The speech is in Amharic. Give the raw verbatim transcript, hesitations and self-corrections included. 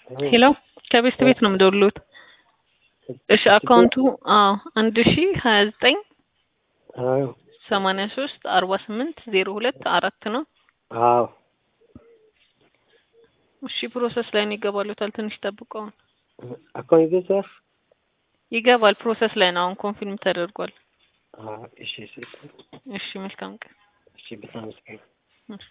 ሄሎ ከቤስት ቤት ነው የምደውልልዎት። እሺ አካውንቱ አዎ አንድ ሺህ ሀያ ዘጠኝ አዎ ሰማንያ ሶስት አርባ ስምንት ዜሮ ሁለት አራት ነው። አዎ እሺ ፕሮሰስ ላይ ነው ይገባልዎታል። ትንሽ ጠብቀው። አካውንት ይዘህ ይገባል። ፕሮሰስ ላይ ነው። አሁን ኮንፊርም ተደርጓል። አዎ እሺ እሺ እሺ መልካም ቀን። እሺ በጣም